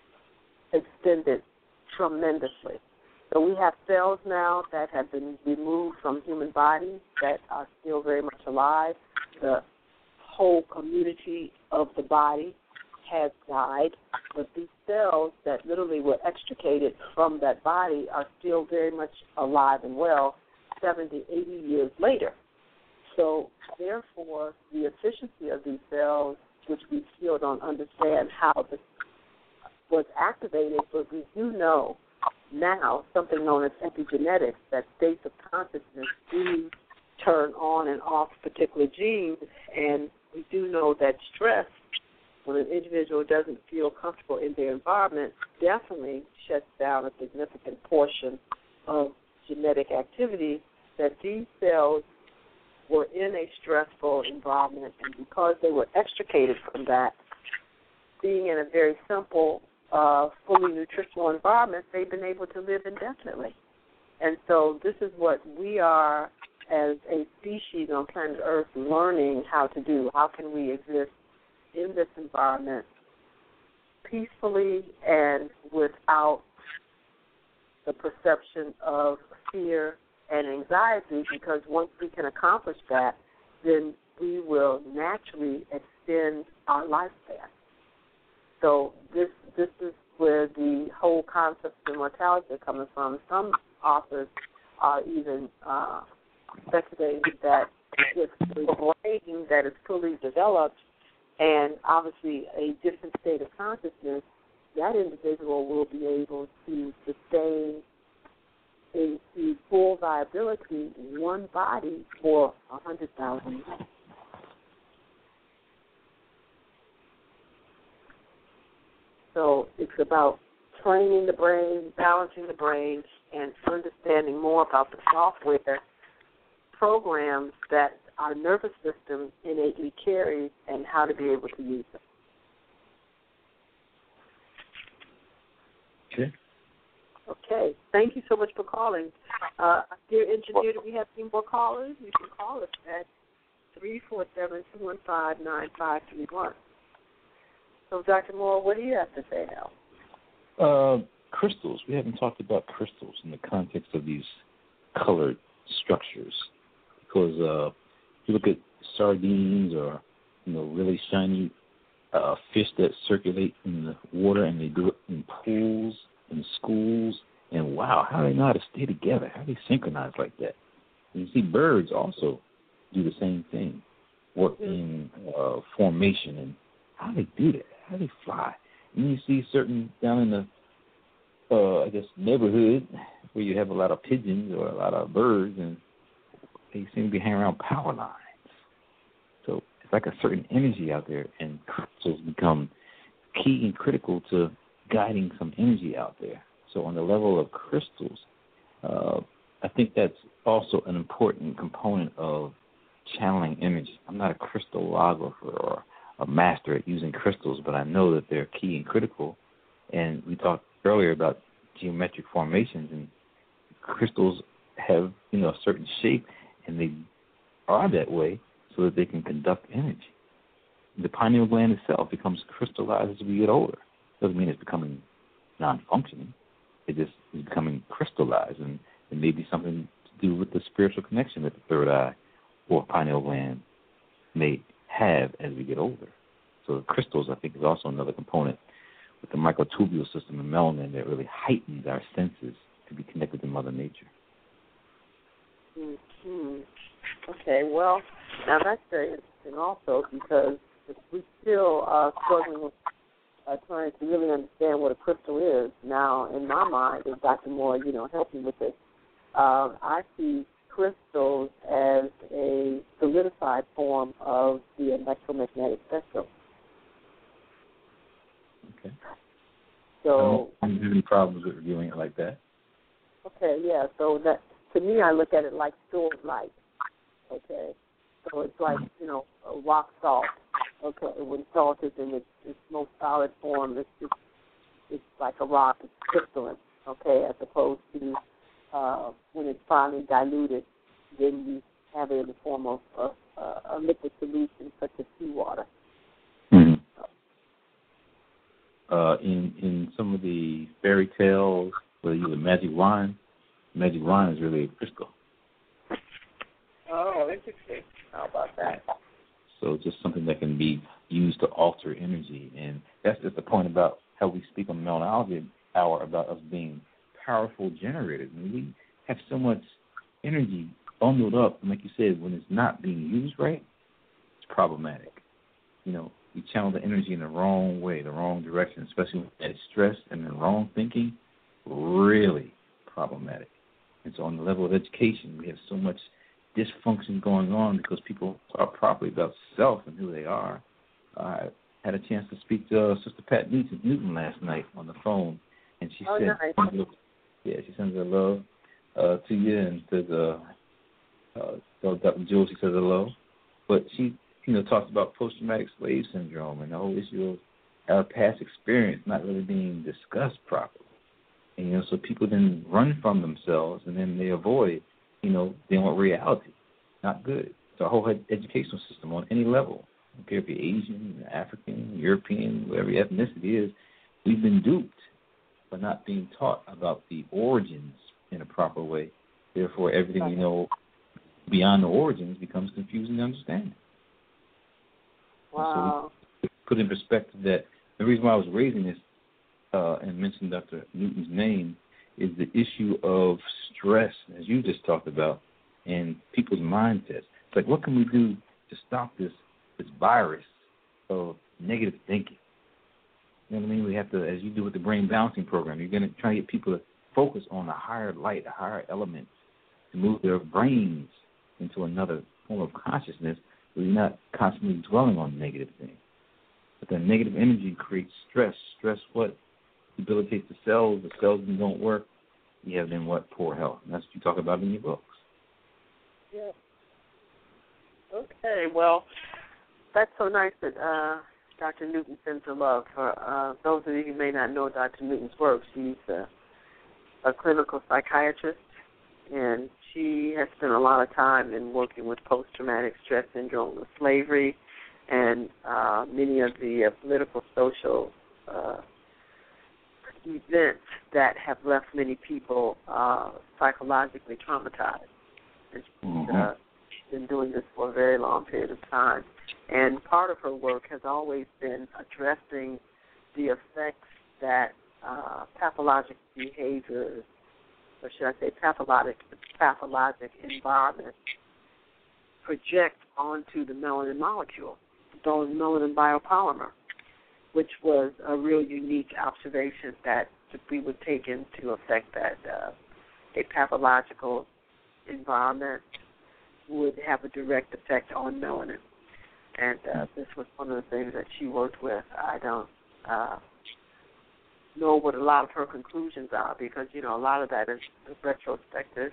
extended tremendously. So we have cells now that have been removed from human bodies that are still very much alive. The whole community of the body has died, but these cells that literally were extricated from that body are still very much alive and well seventy, eighty years later. So therefore, the efficiency of these cells, which we still don't understand how this was activated, but we do know now something known as epigenetics, that states of consciousness do turn on and off particular genes, and we do know that stress, when an individual doesn't feel comfortable in their environment, definitely shuts down a significant portion of genetic activity, that these cells were in a stressful environment, and because they were extricated from that, being in a very simple, uh, fully nutritional environment, they've been able to live indefinitely. And so this is what we are, as a species on planet Earth, learning how to do. How can we exist in this environment peacefully and without the perception of fear and anxiety, because once we can accomplish that, then we will naturally extend our lifespan. So this this is where the whole concept of immortality is coming from. Some authors are even uh, speculating that with a brain that is fully developed and obviously a different state of consciousness, that individual will be able to sustain a, a full viability in one body for one hundred thousand years. So it's about training the brain, balancing the brain, and understanding more about the software programs that our nervous system innately carries and how to be able to use them. Okay. Okay. Thank you so much for calling. Uh, dear engineer, do we have any more callers? You can call us at three four seven, two one five, nine five three one. So, Doctor Moore, what do you have to say now? Uh, crystals. We haven't talked about crystals in the context of these colored structures, because uh, if you look at sardines or, you know, really shiny uh, fish that circulate in the water, and they do it in pools, in schools. And, wow, how do they know how to stay together? How do they synchronize like that? And you see birds also do the same thing, work in uh, formation. And how do they do that? How do they fly? And you see certain down in the, uh, I guess, neighborhood where you have a lot of pigeons or a lot of birds, and they seem to be hanging around power lines. So it's like a certain energy out there, and crystals become key and critical to guiding some energy out there. So on the level of crystals, uh, I think that's also an important component of channeling energy. I'm not a crystallographer or a master at using crystals, but I know that they're key and critical. And we talked earlier about geometric formations, and crystals have, you know, a certain shape, and they are that way so that they can conduct energy. The pineal gland itself becomes crystallized as we get older. Doesn't mean it's becoming non-functioning. It just is becoming crystallized, and it may be something to do with the spiritual connection that the third eye or pineal gland may have as we get older. So the crystals, I think, is also another component with the microtubule system and melanin that really heightens our senses to be connected to Mother Nature. Mm-hmm. Okay, well, now that's very interesting also, because we still are struggling with uh, trying to really understand what a crystal is. Now, in my mind, as Doctor Moore, you know, helped me with this, um, I see crystals as a solidified form of the electromagnetic spectrum. Okay. So, I don't have any problems with reviewing it like that. Okay, yeah. So that, to me, I look at it like stored light. Okay. So it's like, you know, a rock salt. Okay. When salt is in its, its most solid form, it's just, it's like a rock. It's crystalline. Okay. As opposed to uh, when it's finally diluted, then you have it in the form of a, a, a liquid solution such as seawater. Mm-hmm. Uh, in in some of the fairy tales, where you use a magic wand, magic wand is really a crystal. Oh, interesting. How about that? So just something that can be used to alter energy. And that's just the point about how we speak on the Melanology Hour about us being powerful generators. I mean, we have so much energy bundled up, and like you said, when it's not being used right, it's problematic. You know, we channel the energy in the wrong way, the wrong direction, especially when it's stress and the wrong thinking, really problematic. And so on the level of education, we have so much dysfunction going on because people talk properly about self and who they are. I had a chance to speak to uh, Sister Pat Newton, Newton last night on the phone, and she oh, said, nice. yeah, she sends her love uh, to you, and says, uh, uh, so Doctor Jules, she says hello. But she, you know, talks about post-traumatic slave syndrome and the whole issue of our past experience not really being discussed properly. And, you know, so people then run from themselves, and then they avoid, you know, dealing with reality. Not good. It's our whole ed- educational system on any level. I don't care if you're Asian, African, European, whatever your ethnicity is, we've been duped by not being taught about the origins in a proper way. Therefore, everything we know beyond the origins becomes confusing to understand. Wow. So we put in perspective that the reason why I was raising this uh, and mentioned Doctor Newton's name is the issue of stress, as you just talked about, and people's mindsets. It's like, what can we do to stop this this virus of negative thinking? You know what I mean? We have to, as you do with the brain balancing program, you're going to try to get people to focus on a higher light, a higher element, to move their brains into another form of consciousness where you're not constantly dwelling on negative things. But the negative energy creates stress. Stress what? Debilitates the cells. The cells don't work. You have then what? Poor health. And that's what you talk about in your books. Yeah. Okay, well, that's so nice that uh, Doctor Newton sends her love. For uh, those of you who may not know Doctor Newton's work, she's a, a clinical psychiatrist, and she has spent a lot of time in working with post-traumatic stress syndrome with slavery and uh, many of the uh, political, social uh, events that have left many people uh, psychologically traumatized. And she's uh, been doing this for a very long period of time. And part of her work has always been addressing the effects that uh, pathologic behaviors, or should I say pathologic, pathologic environment, project onto the melanin molecule, the melanin biopolymer, which was a real unique observation that we would take into effect that uh, a pathological environment would have a direct effect on melanin. And uh, this was one of the things that she worked with. I don't uh, know what a lot of her conclusions are because, you know, a lot of that is retrospective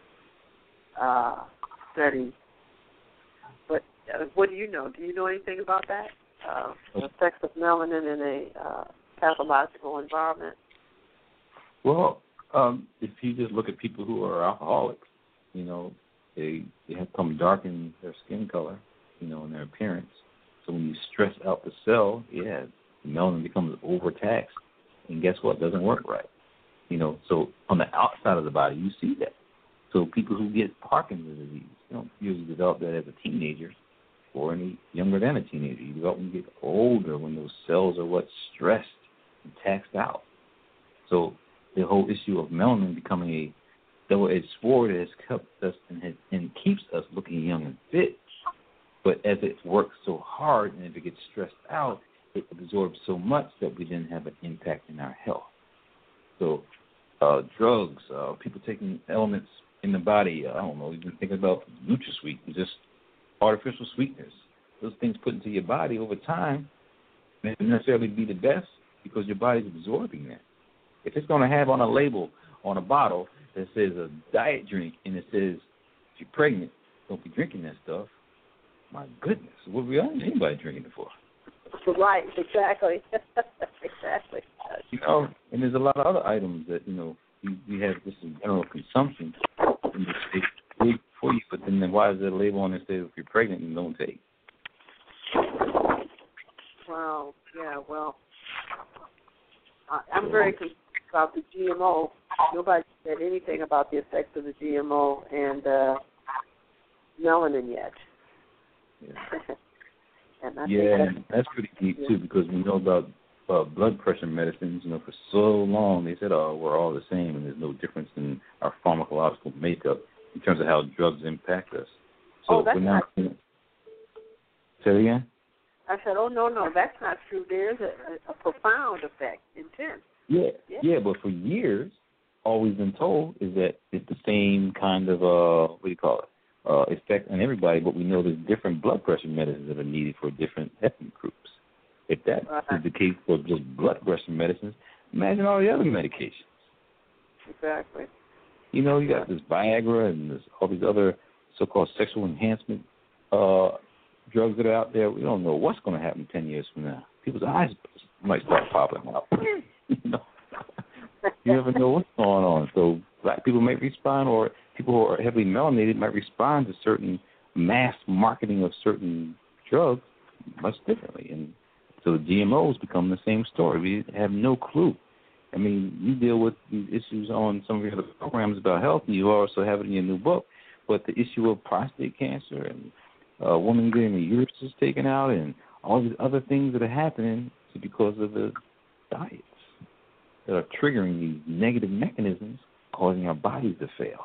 uh, study. But uh, what do you know? Do you know anything about that? Uh, the effects of melanin in a uh, pathological environment? Well, um, if you just look at people who are alcoholics, you know, they, they have come darken their skin color, you know, and their appearance. So when you stress out the cell, yeah, the melanin becomes overtaxed. And guess what? It doesn't work right. You know, so on the outside of the body, you see that. So people who get Parkinson's disease, you don't usually develop that as a teenager or any younger than a teenager. You develop when you get older, when those cells are what's stressed and taxed out. So the whole issue of melanin becoming a double-edged sword has kept us and, has, and keeps us looking young and fit. But as it works so hard and if it gets stressed out, it absorbs so much that we then have an impact in our health. So uh, drugs, uh, people taking elements in the body, I don't know, even thinking about NutraSweet, just artificial sweeteners. Those things put into your body over time may not necessarily be the best because your body's absorbing that. If it's going to have on a label, on a bottle, that says a diet drink and it says if you're pregnant, don't be drinking that stuff, my goodness, what we anybody drinking it for? Right, exactly. exactly. You know, and there's a lot of other items that, you know, we, we have just in general consumption and it's big for you, but then why is there a label on it that says if you're pregnant and don't take? Wow, yeah, well, I, I'm very concerned about the G M O. Nobody said anything about the effects of the G M O and uh, melanin yet. Yeah, and I yeah think that's, that's pretty deep, too, because we know about uh, blood pressure medicines. You know, for so long they said, oh, we're all the same and there's no difference in our pharmacological makeup in terms of how drugs impact us. So oh, that's we're not not. Say it again? I said, oh, no, no, that's not true. There's a, a profound effect, intense. Yeah, yeah, yeah, but for years, all we've been told is that it's the same kind of, uh, what do you call it, uh, effect on everybody, but we know there's different blood pressure medicines that are needed for different ethnic groups. If that right. is the case for just blood pressure medicines, imagine all the other medications. Exactly. You know, you got this Viagra and this, all these other so-called sexual enhancement uh, drugs that are out there. We don't know what's going to happen ten years from now. People's eyes might start popping out. you know, you never know what's going on. So black people might respond, or people who are heavily melanated might respond to certain mass marketing of certain drugs much differently. And so the G M Os become the same story. We have no clue. I mean, you deal with these issues on some of your other programs about health, and you also have it in your new book. But the issue of prostate cancer and a woman getting the uterus taken out and all these other things that are happening is because of the diets that are triggering these negative mechanisms causing our bodies to fail.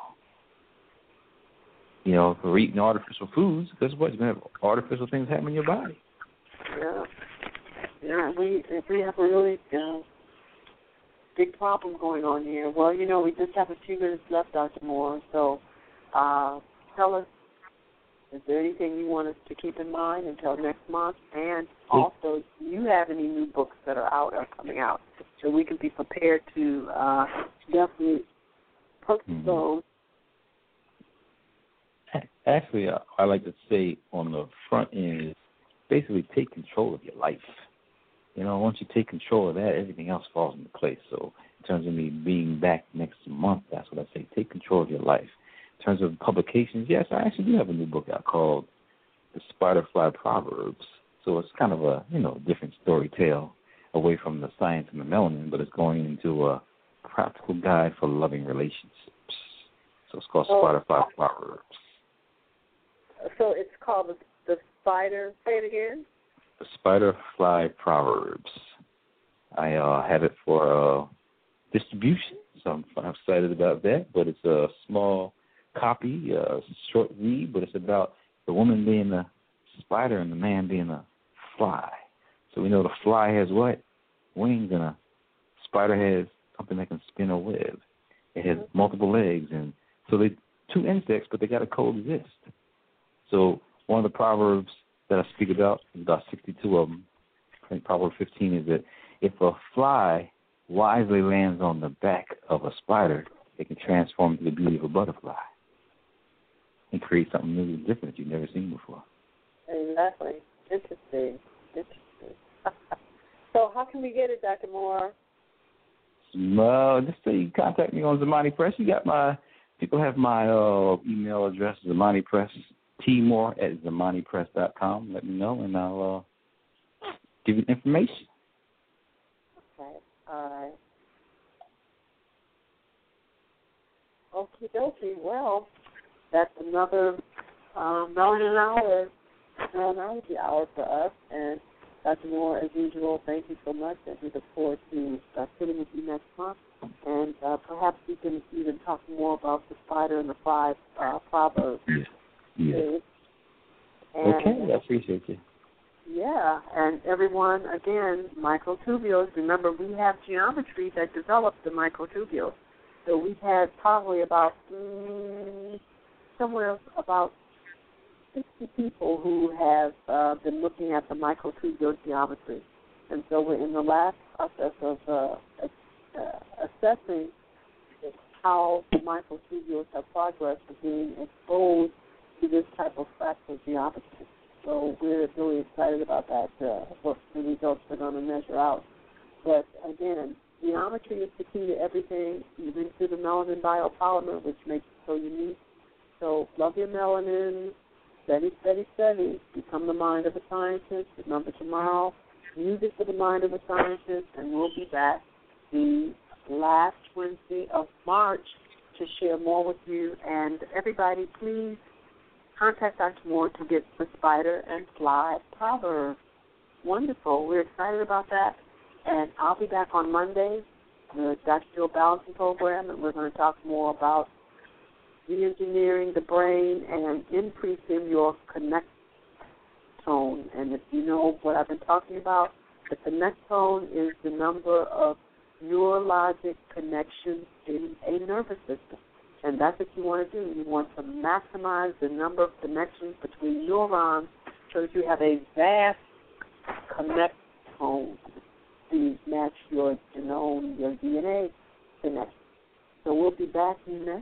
You know, if we're eating artificial foods, guess what? You're going to have artificial things happen in your body. Yeah. Yeah, we, we have a really uh, big problem going on here. Well, you know, we just have a few minutes left, Doctor Moore, so uh, tell us, is there anything you want us to keep in mind until next month? And also, do you have any new books that are out or coming out so we can be prepared to uh, definitely purchase mm-hmm. those? Actually, I, I like to say on the front end is basically take control of your life. You know, once you take control of that, everything else falls into place. So in terms of me being back next month, that's what I say. Take control of your life. In terms of publications, yes, I actually do have a new book out called The Spiderfly Proverbs. So it's kind of a, you know, different story tale away from the science and the melanin, but it's going into a practical guide for loving relationships. So it's called oh. Spiderfly Proverbs. So it's called the, the Spider. Say it again. The Spider Fly Proverbs. I uh, have it for uh, distribution, so I'm, I'm excited about that. But it's a small copy, a short read, but it's about the woman being the spider and the man being a fly. So we know the fly has what? Wings, and a spider has something that can spin a web. It has multiple legs, and so they two insects, but they got to coexist. So one of the proverbs that I speak about, about sixty-two of them, I think Proverb fifteen is that if a fly wisely lands on the back of a spider, it can transform into the beauty of a butterfly and create something new and different that you've never seen before. Exactly. Interesting. Interesting. So how can we get it, Doctor Moore? Well, just say you contact me on Zamani Press. You got my, people have my uh, email address, Zamani Press, tmore at zamani press dot com. Let me know, and I'll uh, give you the information. Okay. All right. Okie dokie. Well, that's another um, Melanin Hour, Melanology Hour for us. And Doctor Moore, as usual, thank you so much. And we look forward to uh, sitting with you next month. And uh, perhaps we can even talk more about the spider and the five uh, proverbs. Yes. Yes. And, okay, I appreciate you. Yeah, and everyone, again, microtubules. Remember, we have geometry that developed the microtubules. So we've had probably about mm, somewhere about sixty people who have uh, been looking at the microtubule geometry. And so we're in the last process of uh, uh, assessing how the microtubules have progressed to being exposed to this type of fractal geometry. So we're really excited about that, uh, what the results are going to measure out. But again, geometry is the key to everything, even to the melanin biopolymer, which makes it so unique. So love your melanin, steady, steady, steady. Become the mind of a scientist. Remember tomorrow, music for the mind of a scientist, and we'll be back the last Wednesday of March to share more with you. And everybody, please contact Doctor Moore to get the Spider and Fly Proverb. Wonderful. We're excited about that. And I'll be back on Monday, the Doctor Jill Balancing Program, and we're going to talk more about re-engineering the brain and increasing your connect tone. And if you know what I've been talking about, the connect tone is the number of neurologic connections in a nervous system. And that's what you want to do. You want to maximize the number of connections between neurons so that you have a vast connect tone to match your genome, your D N A connection. So we'll be back next,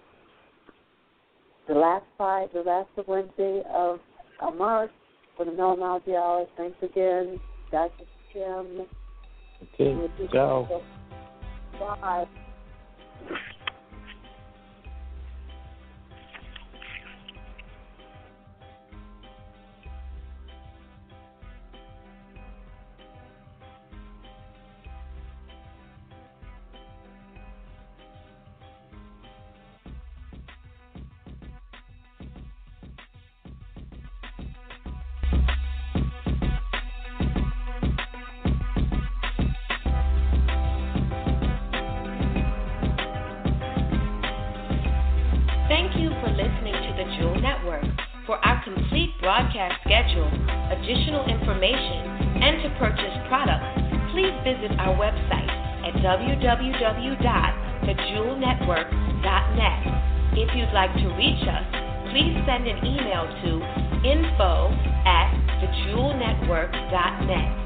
the last five, the last of Wednesday of uh, March for the Melanology Hour. Thanks again, Doctor Kim. Okay, ciao. Bye. Broadcast schedule, additional information, and to purchase products, please visit our website at w w w dot the jewel network dot net. If you'd like to reach us, please send an email to info at the jewel network dot net.